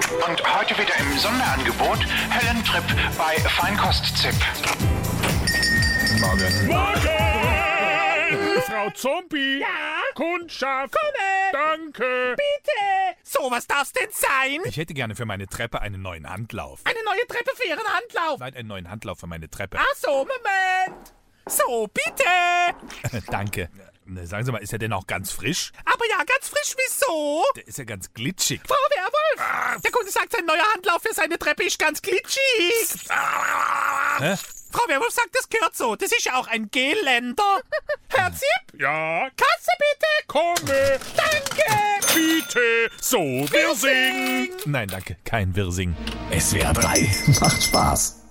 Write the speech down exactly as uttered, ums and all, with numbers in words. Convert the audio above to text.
Und heute wieder im Sonderangebot Helen Tripp bei Feinkost-Zip. Morgen. Morgen! Frau Zombie! Ja? Kundschaft! Komme! Danke! Bitte! So, was darf's denn sein? Ich hätte gerne für meine Treppe einen neuen Handlauf. Eine neue Treppe für Ihren Handlauf. Nein, einen neuen Handlauf für meine Treppe. Ach so, Moment. So, bitte. Danke. Sagen Sie mal, ist er denn auch ganz frisch? Aber ja, ganz frisch, wieso? Der ist ja ganz glitschig. Frau Werwolf, ah. Der Kunde sagt, sein neuer Handlauf für seine Treppe ist ganz glitschig. Ah. Hä? Frau Werwolf sagt, das gehört so. Das ist ja auch ein Geländer. Herr Zipp? Ja? Kasse bitte. Komme! Danke. Bitte! So, wir singen! Nein, danke, kein Wirsing. S W R drei macht Spaß.